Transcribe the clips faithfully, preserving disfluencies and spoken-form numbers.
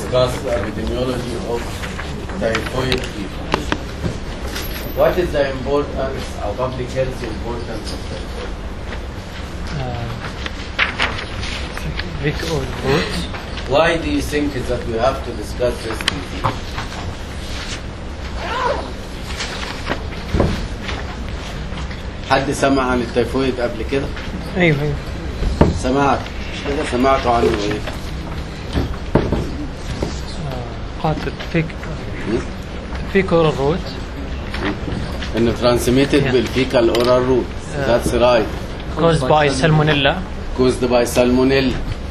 discuss the epidemiology of typhoid fever. What is the importance or public health importance of typhoid? Vic or root. Why do you think that we have to discuss this disease? حد سمع عن التيفويد قبل كده؟ ايوه ايوه سمعت مش كده؟ سمعتوا عنه ايه؟ قاتل فيك فيك اورال روت انه transmitted Yeah. بالفيكال oral route. That's right. caused by salmonella Caused by salmonella.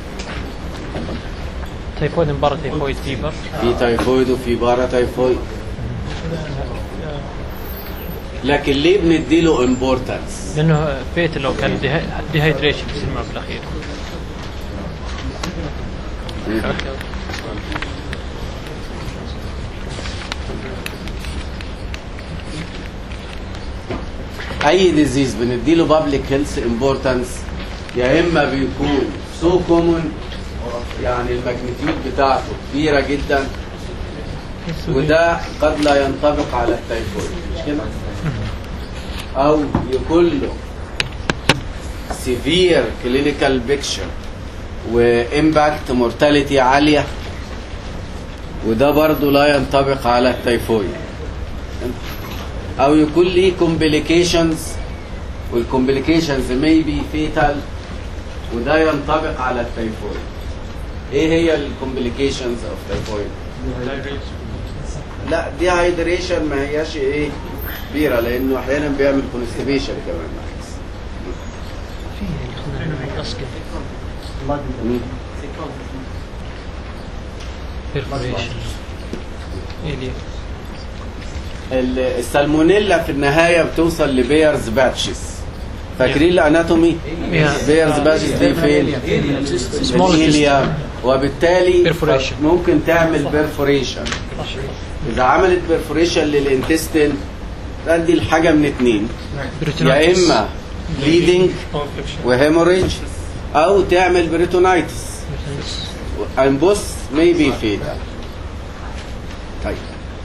typhoid and paratyphoid fever. في تيفويد وفي بارا تيفويد. لكن ليه بنديله امبورتنس؟ لانه فيت لو كان ديهايدريشن بيسموها بالاخير. اي ديزيز بنديله بابليك هيلث امبورتنس يا اما بيكون سو كومون يعني الماجنتيود بتاعته كبيره جدا وده قد لا ينطبق على التيفويد مش كده؟ او يكون له سيفير كلينيكال بيكتشر وامباكت مورتاليتي عاليه وده برضه لا ينطبق على التيفويد. او يكون ليه complications والcomplications may be fatal وده ينطبق على التيفويد. ايه هي الكومبليكيشنز اوف تيفويد؟ لا دي هايدريشن ما هياش ايه كبيره لانه احيانا بيعمل كونستيبيشن كمان معاكس. السالمونيلا في النهايه بتوصل لبيرز باتشز. فاكرين الاناتومي؟ بيرز باتشز دي فين؟ الهيليا وبالتالي ممكن تعمل بيرفوريشن. اذا عملت بيرفوريشن للانتستين تؤدي لحاجه من اتنين يا اما بليدنج وهيموريج او تعمل بريتونايتس امبوس ميبي فيتال. طيب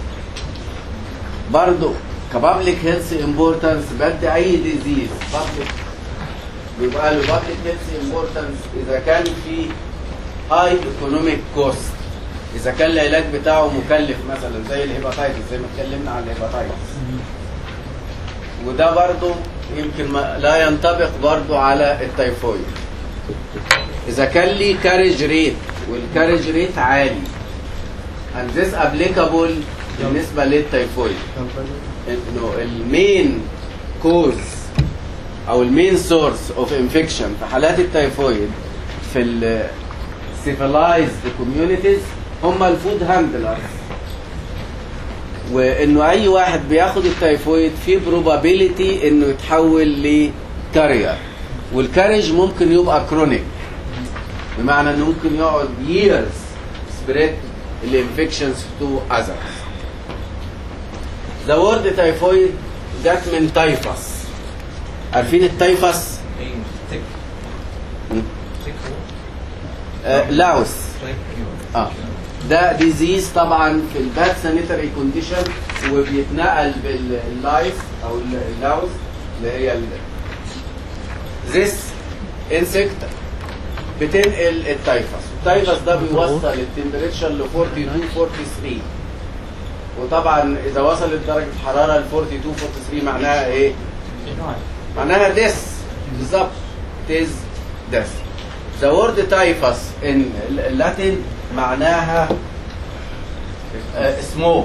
برضو كبابليك هيلث امبورتنس بدي اي ديزيز بابليك بيبقى له بابليك هيلث امبورتنس اذا كان في هاي ايكونوميك كوست، اذا كان العلاج بتاعه مكلف مثلا زي الهيباتايتس زي ما اتكلمنا عن الهيباتايتس وده برضو يمكن ما لا ينطبق برضو على التيفويد. اذا كان لي كارج ريت والكارج ريت عالي and this applicable بالنسبه للتيفويد انه المين كوز او المين سورس اوف انفكشن في حالات التيفويد في السيفلايزد كوميونيتيز هم الفود هاندلرز وانه اي واحد بياخد التيفويد في بروبابيليتي انه يتحول لكارير والكارج ممكن يبقى كرونيك بمعنى انه ممكن يقعد years spread الانفكشنز تو others. The word typhoid جت من تايفس. عارفين التايفس؟ آه لاوس. اه ده ديزيز طبعا في الباد سانيتري كونديشن وبيتنقل باللايف او اللاوس اللي هي this insect بتنقل التايفس. التايفس ده بيوصل التمبريتشر ل اثنين وأربعين ثلاثة وأربعين وطبعا اذا وصلت درجه حراره ل اثنين وأربعين ثلاثة وأربعين معناها ايه؟ معناها ديس بالظبط تيز ديس. The word typhus in Latin معناها سموك.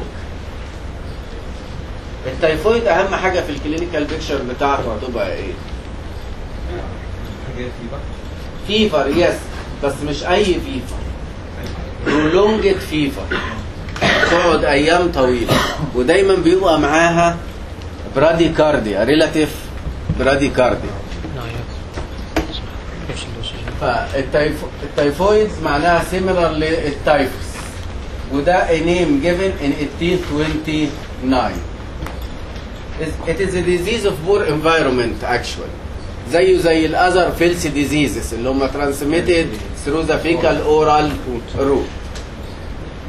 التيفويد اهم حاجه في الكلينيكال بيكتشر بتاعته هتبقى ايه؟ فيفر يس بس مش اي فيفر prolonged فيفر تقعد ايام طويله ودايما بيبقى معاها براديكارديا ريلاتيف براديكارديا. فالتيفويد معناها similar للتايفوس وده a name given in eighteen twenty-nine. It is a disease of poor environment actually زيه زي الاذر فيلثي ديزيزز اللي هم transmitted through the fecal oral route.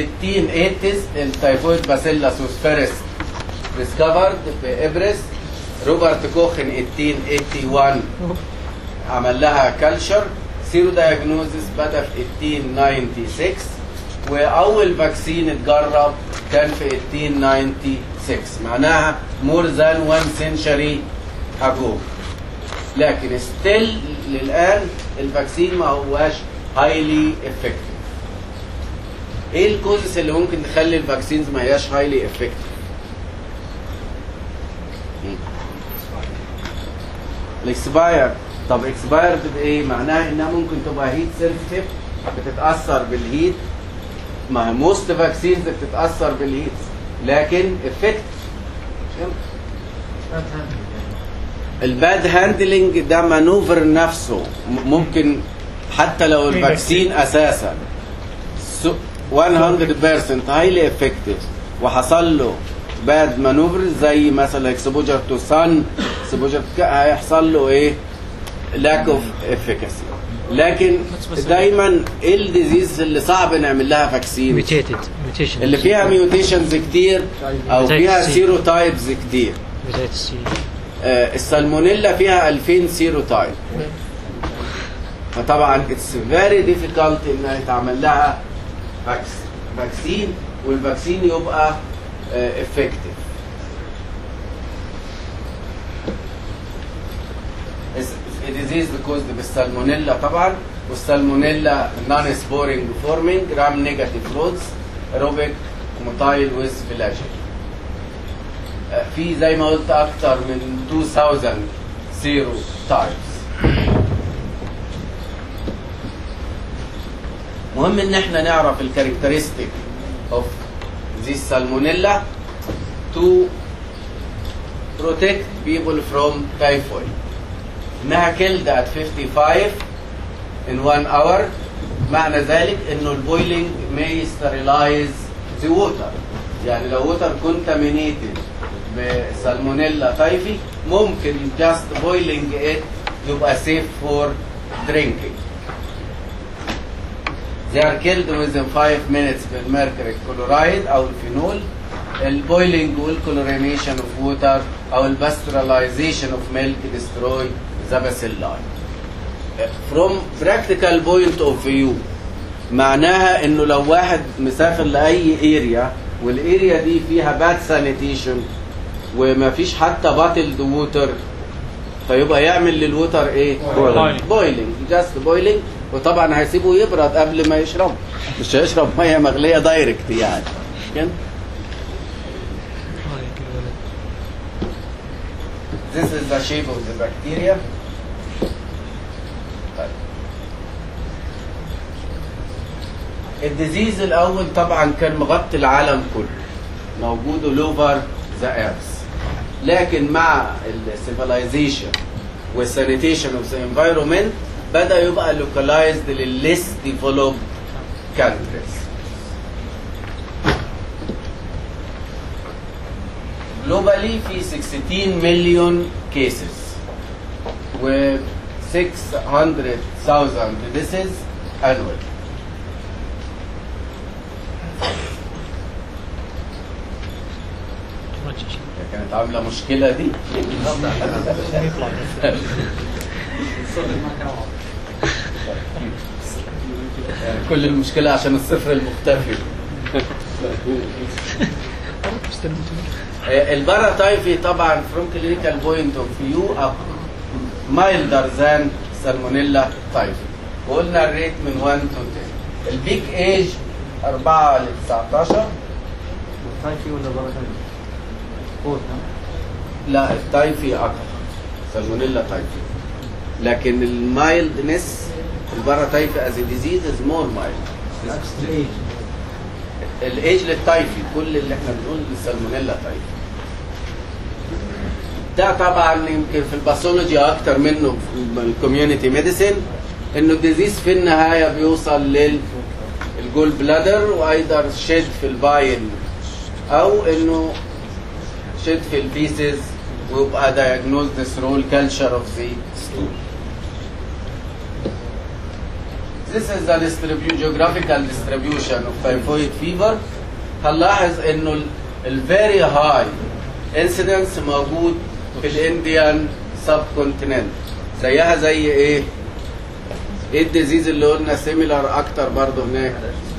eighteen eighties التايفويد باسيلاس was first discovered في إبرس. روبرت كوخ in eighteen eighty-one عمل لها كلشر. سيرو دايجنوزيس بدأ في eighteen ninety-six وأول فاكسين اتجرب كان في eighteen ninety-six، معناها more than one century ago. لكن ستيل للآن الفاكسين ما هواش highly effective. ايه الكوزس اللي ممكن تخلي الفاكسينز ما هياش highly effective؟ الاكسباير. طب اكسباير بايه؟ معناها انها ممكن تبقى هيت سنسيتيف، بتتاثر بالهيت. ما موست فاكسينز بتتاثر بالهيت لكن افكت. الباد هاندلنج ده مانوفر نفسه ممكن حتى لو الفاكسين اساسا one hundred percent highly effective وحصل له باد مانوفر زي مثلا اكسبوجر تو سان، اكسبوجر هيحصل له ايه؟ lack of efficacy. لكن دايما ايه الديزيز اللي صعب نعمل لها فاكسين؟ ميوتيتد ميوتيشن اللي فيها ميوتيشنز كتير او فيها سيروتايبز كتير. آه السالمونيلا فيها ألفين سيروتايب، فطبعا اتس فيري ديفيكالت انها يتعمل لها فاكسين والفاكسين يبقى افكتيف. الديزيز كوزد بالسالمونيلا طبعا، والسالمونيلا نون سبورينج فورمينج رام نيجاتيف رودز روبيك موتايل ويز فلاجيل. في زي ما قلت اكتر من two thousand سيرو تايبس. مهم ان احنا نعرف الكاركترستيك اوف ذي salmonella to protect people from typhoid. انها killed at fifty-five in one hour. معنى ذلك انه البويلينج may sterilize the water. يعني لو ووتر contaminated بسالمونيلا تايفي ممكن just boiling it يبقى safe for drinking. They are killed within five minutes بالميركوري كلورايد او الفينول. البويلينج والكلورينيشن اوف ووتر او الباستراليزيشن اوف ميلك destroy the bacilli. From practical point of view معناها انه لو واحد مسافر لاي اريا والاريا دي فيها باد سانيتيشن وما فيش حتى باتلد ووتر فيبقى يعمل للووتر ايه؟ بويلينج، جاست بويلينج. وطبعا هيسيبه يبرد قبل ما يشرب، مش هيشرب ميه مغليه دايركت يعني. كده This is the shape of the bacteria. الديزيز الاول طبعا كان مغطي العالم كله، موجود all over the earth. لكن مع السيفيلايزيشن والسانيتيشن اوف ذا انفايرمنت بدا يبقى localized للليس ديفلوبد countries. globally في sixteen million cases و six hundred thousand deaths annually. كانت عامله مشكله دي. كل المشكله عشان الصفر المختفي. الباراتايفي طبعا from clinical point of view milder than salmonella typhi. وقلنا الريت من one to ten. البيك ايج أربعة ل تسعتاشر. التايفي ولا باراتايفي؟ لا التايفي اكتر، سالمونيلا تايفي. لكن المايلدنس الباراتايفي از ديزيز از مور مايلد. الايج الايج للتايفي، كل اللي احنا بنقول للسالمونيلا تايفي. ده طبعا يمكن في الباثولوجي اكتر منه في الكوميونتي ميديسين، انه الديزيز في النهايه بيوصل للجول بلادر وايضا شد في الباين او انه شد في الفيسز ويبقى diagnosed through culture of the stool. this is the distribu geographical distribution of typhoid fever. هنلاحظ انه ال very high incidence موجود في الانديان subcontinent. زيها زي ايه؟ ايه الديزيز اللي قلنا سيميلر اكتر برضه هناك؟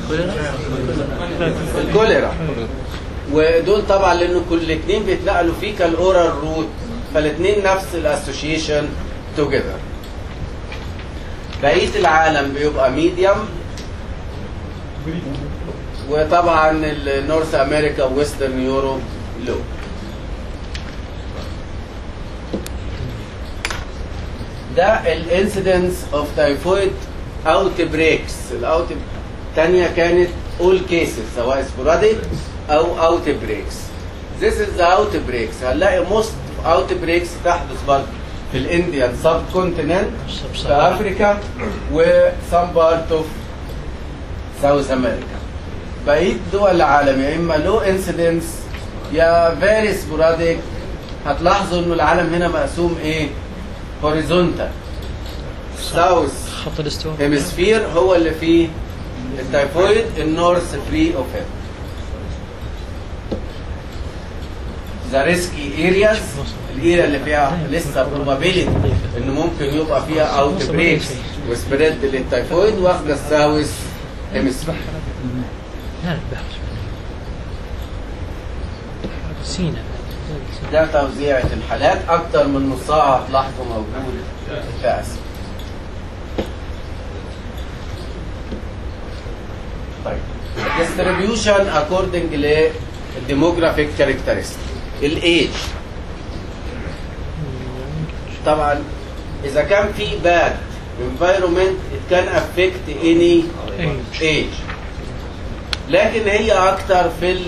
الكوليرا. ودول طبعا لانه كل الاثنين بيتنقلوا فيه كالاورال روت، فالاثنين نفس الاسوشيشن توجذر. بقيه العالم بيبقى ميديوم، وطبعا النورث امريكا وويسترن يوروب لو. ده الانسيدنس اوف تايفويد اوت بريكس. الاوت الثانيه كانت اول كيسز سواء سبوراديك او اوت بريكس. This is the outbreaks. هنلاقي most outbreaks تحدث برضه في الانديان سب كونتيننت، في افريكا، و some part of ساوث امريكا. بقيه دول العالم يا اما لو انسيدنس يا فيري سبوراديك. هتلاحظوا انه العالم هنا مقسوم ايه؟ هوريزونتال. ساوث خط الاستواء هيمسفير هو اللي فيه التايفويد، النورث فري اوف ات. ذا ريسكي ارياز، الاريا اللي فيها لسه بروبابيلتي انه ممكن يبقى فيها اوت بريكس وسبريد للتايفويد، واخده الساوث هيمسفير. سينا. ده توزيعة الحالات، أكتر من نصها هتلاحظوا موجود في آسيا. طيب distribution according للديموغرافيك characteristic. الإيج طبعا إذا كان في bad environment it can affect any age، لكن هي أكتر في ال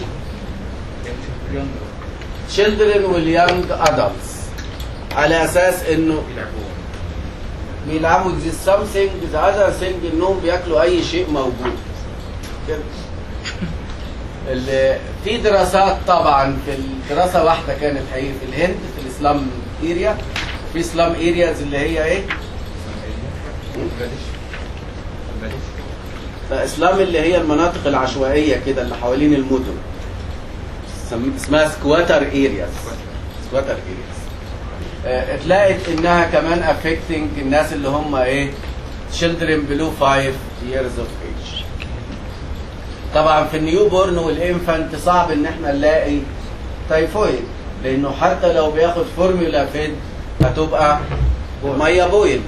children واليانج adults، على اساس انه بيلعبوا زي something the other thing انهم بياكلوا اي شيء موجود كده. في دراسات طبعا، في الدراسه واحده كانت حقيقي في الهند في الاسلام اريا، في اسلام ارياز اللي هي ايه؟ اسلام اللي هي المناطق العشوائيه كده اللي حوالين المدن، اسمها سكواتر ارياز. سكواتر ارياز اتلاقت انها كمان افكتنج الناس اللي هم ايه؟ children below five years of age. طبعا في النيو بورن والانفانت صعب ان احنا نلاقي تايفويد، لانه حتى لو بياخد فورمولا فيد هتبقى ميه بويل.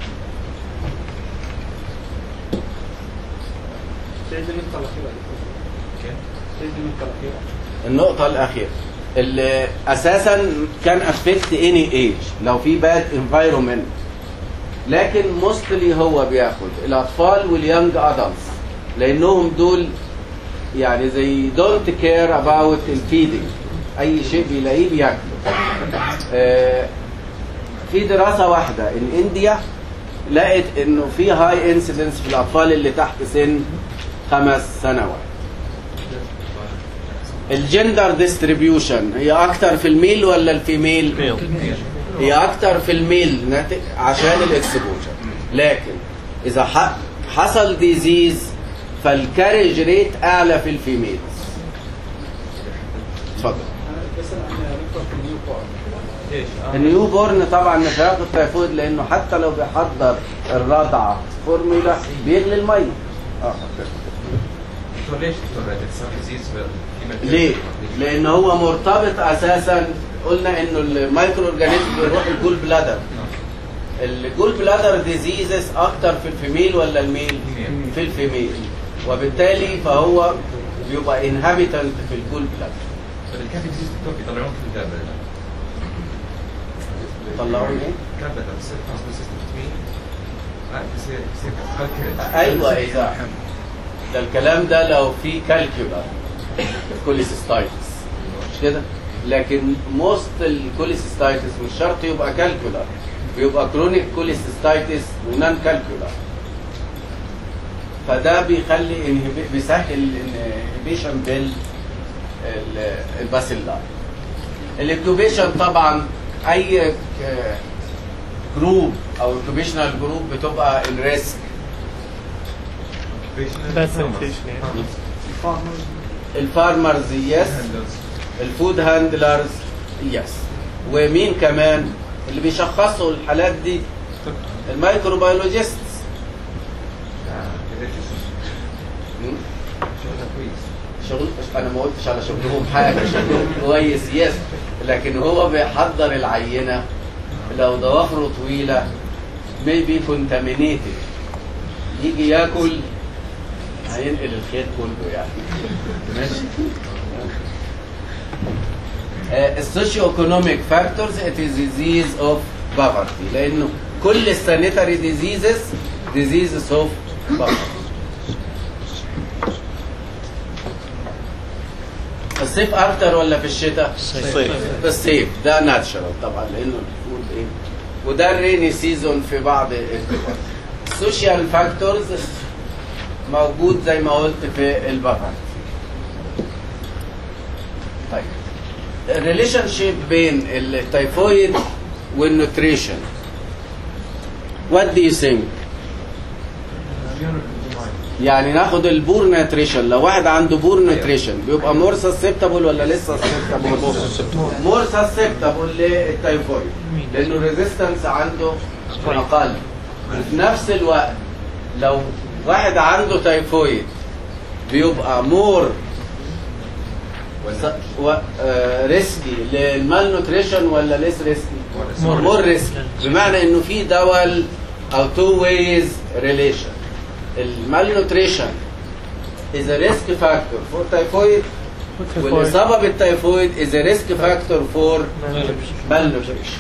النقطة الأخيرة اللي أساسا كان افكت اني ايج لو في باد انفايرومنت، لكن موستلي هو بياخد الأطفال واليانج أدلتس، لأنهم دول يعني زي دونت كير اباوت الفيدنج، أي شيء بيلاقيه بياكله. آه في دراسة واحدة ان انديا لقت انه في هاي انسيدنس في الأطفال اللي تحت سن خمس سنوات. الجندر ديستريبيوشن هي اكتر في الميل ولا الفيميل؟ هي اكتر في الميل عشان الاكسبوجر، لكن اذا حصل ديزيز فالكارج ريت اعلى في الفيميل. اتفضل. النيو بورن طبعا مش هياخد تايفويد، لانه حتى لو بيحضر الرضعه فورمولا بيغلي الميه. اه ليش ليه؟ لأن هو مرتبط أساسا، قلنا إنه المايكرو أورجانيزم بيروح الجول بلادر. الجول بلادر ديزيزز أكتر في الفيميل ولا الميل؟ في الفيميل، وبالتالي فهو بيبقى انهابيتنت في الجول بلادر. الكافي ديزيز بيطلعون في الجابة. يطلعون إيه؟ كابة بتصير ترانسميشن بتوين. بتصير بتصير أيوه إذا ده الكلام ده لو في كالكيولار كوليسيستايتس مش كده، لكن موست الكوليسيستايتس مش شرط يبقى كالكيولار، بيبقى كرونيك كوليسيستايتس ونان كالكيولار، فده بيخلي بيسهل الانهبيشن بال الباسيلار. الانكوبيشن طبعا اي جروب او انكوبيشنال جروب بتبقى الريسك Bad sanitation يعني. الفارمرز يس، الفود هاندلرز يس، ومين كمان اللي بيشخصوا الحالات دي؟ الميكروبيولوجيست. شغل انا ما قلتش على شغلهم حاجه، شغلهم كويس يس، لكن هو بيحضر العينه لو ضوافره طويله maybe contaminated، يجي ياكل هينقل الخيط كله يعني. ماشي. السوشيو ايكونوميك فاكتورز it is disease of poverty، لانه كل السانيتاري ديزيزز diseases of poverty. الصيف اكتر ولا في الشتاء؟ الصيف. في الصيف، ده ناتشرال طبعا لانه الفود ايه، وده الريني سيزون في بعض الدول. السوشيال فاكتورز موجود زي ما قلت في البافارد. طيب الريليشن شيب بين التيفويد والنوتريشن، وات دو يو ثينك؟ يعني ناخد البور نيوتريشن، لو واحد عنده بور نيوتريشن بيبقى مور سسبتابل ولا لسه سسبتابل؟ مور سسبتابل للتيفويد لانه الريزيستنس عنده اقل. وفي نفس الوقت لو واحد عنده تيفويد بيبقى مور ريسكي للمال نوتريشن ولا ليس ريسكي؟ مور ريسكي، بمعنى انه في دول او تو ويز ريليشن. المال نوتريشن is a risk factor for typhoid، والإصابة بالتيفويد is a risk factor for malnutrition.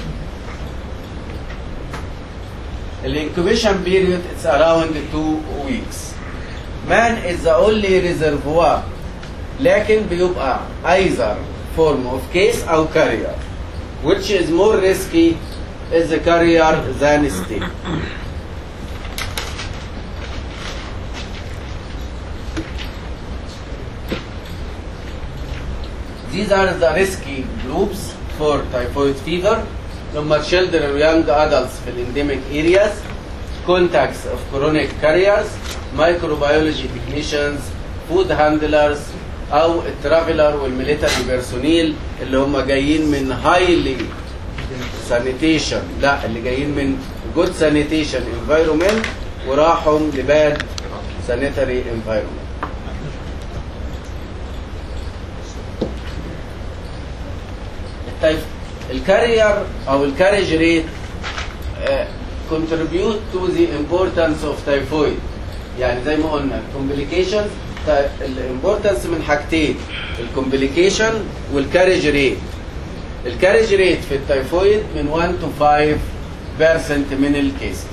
The incubation period is around two weeks. Man is the only reservoir، لكن بيبقى either form of case أو carrier. Which is more risky is the carrier than stay. These are the risky groups for typhoid fever. لما children and young adults في endemic areas, contacts of chronic carriers, microbiology technicians, food handlers أو الترافلر والميليتري بيرسونيل اللي هم جايين من highly sanitation، لا اللي جايين من good sanitation environment وراحوا لباد sanitary environment. الكارير او الكاريج ريت contribute to the importance of typhoid. يعني زي ما قلنا الكومبليكيشن، الامبورتنس من حاجتين، الكومبليكيشن والكاريج ريت. الكاريج ريت في التيفويد من واحد to خمسة بالمية من الكيسز.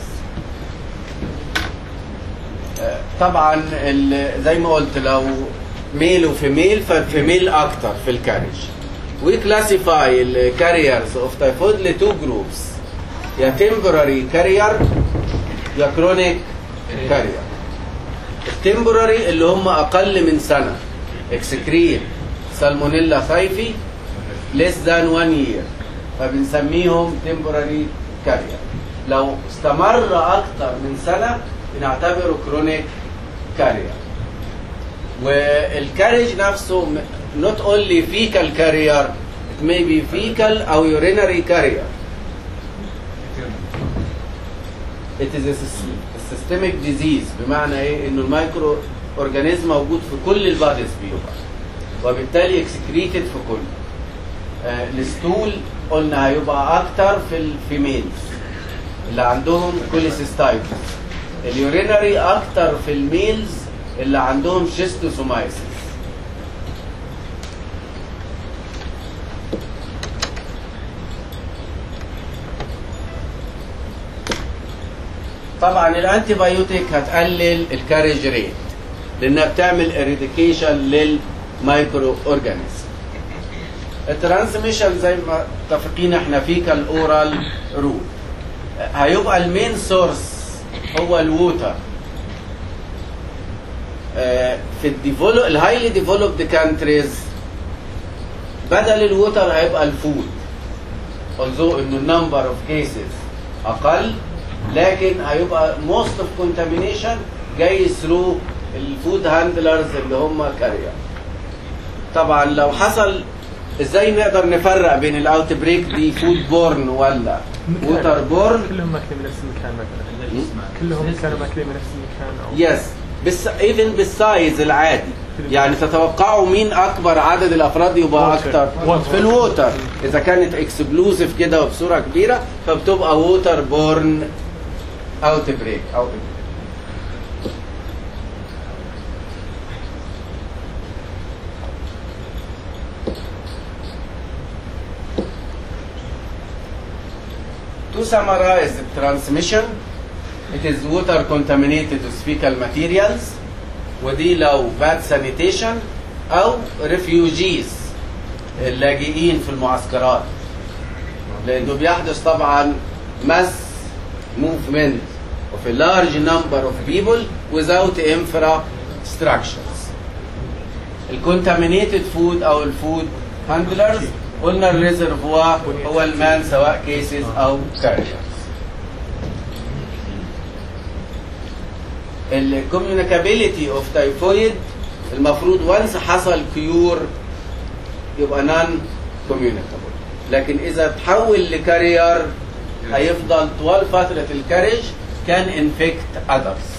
طبعا زي ما قلت لو ميل وفيميل فالفيميل اكتر في الكاريج. We classify the carriers of typhoid ل two groups، يا temporary carrier يا chronic carrier. التمبراري اللي هم أقل من سنة، excrete سالمونيلا ثايفي less than one year، فبنسميهم temporary carrier. لو استمر أكتر من سنة بنعتبره chronic carrier. والكاريج نفسه not only fecal carrier، it may be fecal أو urinary carrier. It is a systemic disease، بمعنى ايه؟ انه المايكرو اورجانيزم موجود في كل الباديز بيبقى، وبالتالي excreted في كل. آه الستول قلنا هيبقى اكتر في الفيميلز اللي عندهم كوليسيستايتس. اليورينري اكتر في الميلز اللي عندهم شيستوسومايسيس. طبعا الانتي بايوتيك هتقلل الكاريج ريت لانها بتعمل اريديكيشن للمايكرو اورجانيزم. الترانسميشن زي ما متفقين احنا فيه كالاورال روت، هيبقى المين سورس هو الووتر. في الديفلوب الهايلي ديفلوبد كانتريز بدل الووتر هيبقى الفود، although انه النمبر اوف كيسز اقل، لكن هيبقى most of contamination جاي through الفود هاندلرز اللي هم كارير. طبعا لو حصل، ازاي نقدر نفرق بين الاوت بريك دي فود بورن ولا ووتر بورن؟ كلهم ماكلين من نفس المكان مثلا، كلهم كانوا ماكلين من نفس المكان او يس بس ايفن بالسايز العادي، يعني تتوقعوا مين اكبر عدد الافراد يبقى اكتر؟ في الووتر. اذا كانت اكسبلوسيف كده وبصوره كبيره فبتبقى ووتر بورن اوت بريك او To summarize the transmission, it is water contaminated with fecal materials، ودي لو bad sanitation أو refugees اللاجئين في المعسكرات، لأنه بيحدث طبعا mass movement of a large number of people without infrastructures. الcontaminated food أو الفود handlers قلنا الريزرفوار هو المان سواء كيسز او كاريرز. الكوميونيكابيليتي اوف تايفويد المفروض وانس حصل كيور يبقى نان كوميونيكابل، لكن اذا تحول لكارير هيفضل طوال فتره الكاريج كان انفكت اذرز.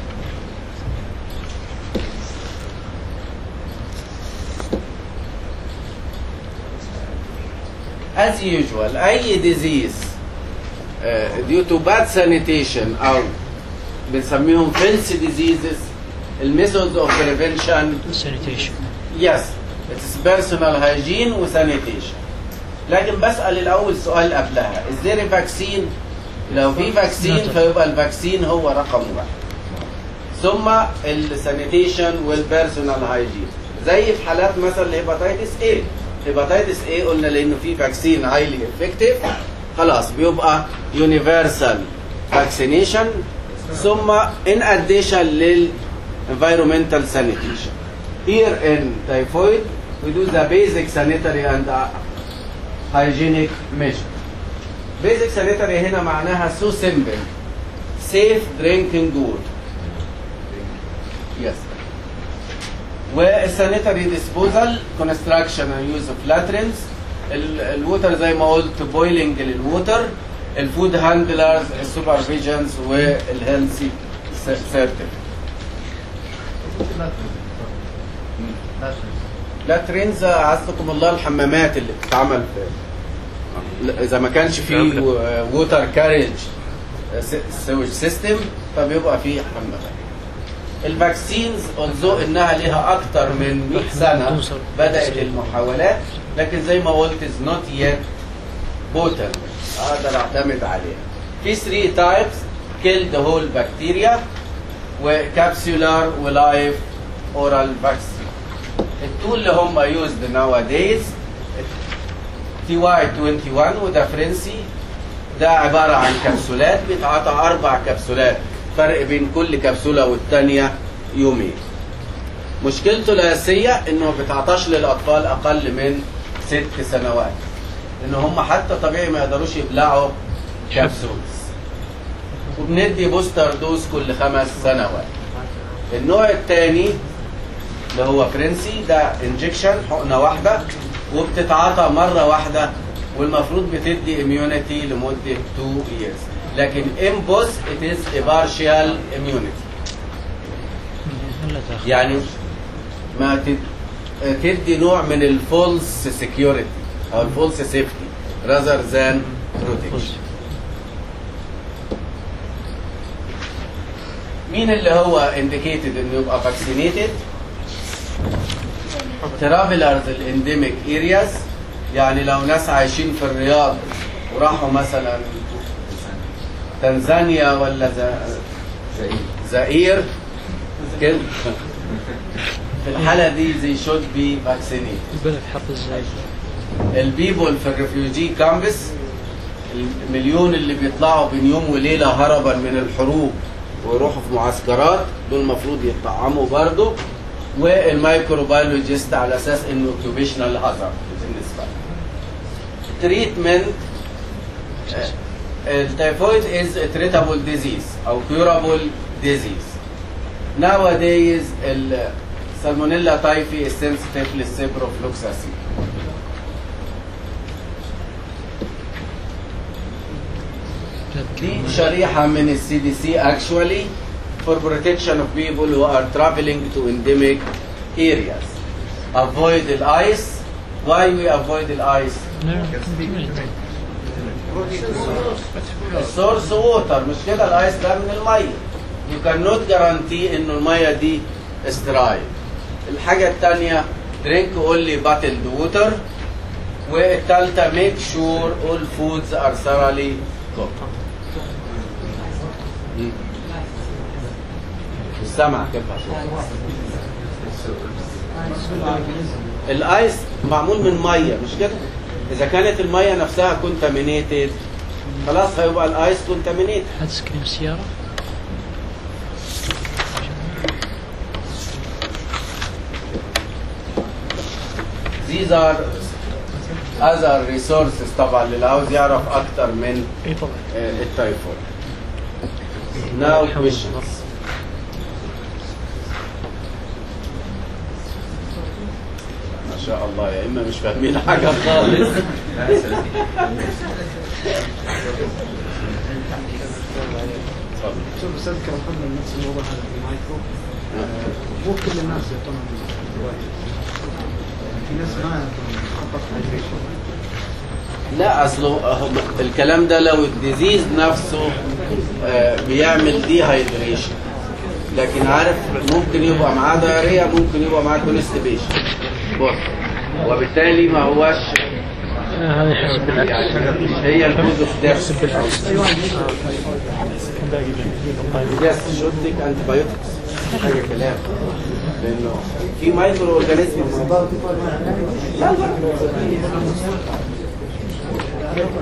As usual, أي disease uh, due to bad sanitation أو بنسميهم filthy diseases، the methods of prevention sanitation. yes, it's personal hygiene و sanitation. لكن بسأل الأول سؤال قبلها، is there a vaccine؟ لو في vaccine فيبقى الفاكسين هو رقم واحد، ثم السانيتيشن والبيرسونال هايجين، زي في حالات مثلا الهيباتيتس A. هيباتيتس A قلنا لانه في فاكسين هايلي افكتيف، خلاص بيبقى يونيفرسال فاكسينيشن، ثم ان اديشن للانفايرمنتال سانيتيشن. Here in typhoid we do the basic sanitary and hygienic measure. Basic sanitary هنا معناها so simple. Safe drinking water. Yes. والسانيتري ديسبوزال كونستراكشن اند يوز اوف لاترينز، الووتر زي ما قلت بويلنج للووتر، الفود هاندلرز، السوبرفيجنز والهيلثي سيرتيفيكت. لاترينز عزكم الله الحمامات اللي بتتعمل في، اذا ما كانش في ووتر كاريج سويج سيستم فبيبقى في حمامات. الفاكسينز although انها لها اكتر من مئة سنه بدات المحاولات، لكن زي ما قلت is not yet potent اقدر اعتمد عليها. في ثلاثة تايبس، kill the whole bacteria وكابسولار ولايف اورال فاكسين. التول اللي هم used nowadays تي واي واحد وعشرين وده فرنسي، ده عباره عن كبسولات بيتعاطى اربع كبسولات، فرق بين كل كبسولة والتانية يومين. مشكلته الأساسية إنه ما بيتعطاش للأطفال أقل من ست سنوات، إن هم حتى طبيعي ما يقدروش يبلعوا كبسولز. وبندي بوستر دوز كل خمس سنوات. النوع الثاني اللي هو فرنسي ده انجكشن حقنة واحدة وبتتعاطى مرة واحدة، والمفروض بتدي immunity لمدة two years. لكن امبوس it is a partial immunity، يعني ما تدي نوع من الفولس سيكيورتي او الفولس سيفتي rather than protection. مين اللي هو indicated انه يبقى vaccinated؟ travelers الانديميك areas، يعني لو ناس عايشين في الرياض وراحوا مثلا تنزانيا ولا زائر كده، في الحالة دي زي should be vaccinated. البلد حط ازاي؟ البيبول في الريفيوجي كامبس، المليون اللي بيطلعوا بين يوم وليلة هربا من الحروب ويروحوا في معسكرات، دول المفروض يطعموا برضه، والمايكروبيولوجيست على اساس انه اوكيوبيشنال هازارد بالنسبة له. تريتمنت التايفويد is a treatable disease أو curable disease. nowadays السالمونيلا تايفي is sensitive للسيبروفلوكساسين. دي شريحة من السي دي سي actually for protection of people who are traveling to endemic areas. Avoid the ice. Why we avoid the ice? السورس ووتر، مش كده؟ الايس ده من الميه. You cannot guarantee انه الميه دي استرايل. الحاجة الثانية drink only bottled water. والثالثة make sure all foods are thoroughly cooked. السمع كيف الايس معمول من ميه، مش كده؟ اذا كانت الميه نفسها كونتامينيتد خلاص هيبقى الايس كونتامينيتد. هات سكرين السيارة. These are other resources طبعا اللي عاوز يعرف اكتر من اي طبعا. التايفود. Now questions. ما شاء الله يا اما مش فاهمين حاجه خالص. شوف بس اذكر قبل نفس الموضوع هذا في المايكرو، مو كل الناس يعطونهم الواجب، في ناس ما يعطونهم فقط هايدريشن. لا اصله الكلام ده لو الديزيز نفسه بيعمل دي هايدريشن، لكن عارف ممكن يبقى معاه دايريا، ممكن يبقى معاه كونستيبيشن بص، وبالتالي ما هوش هذا يحسب بالعكس. هي الكوز اوف ديث. يس شود تيك انتي بايوتكس حاجه كلام، لانه في مايكرو اورجانيزم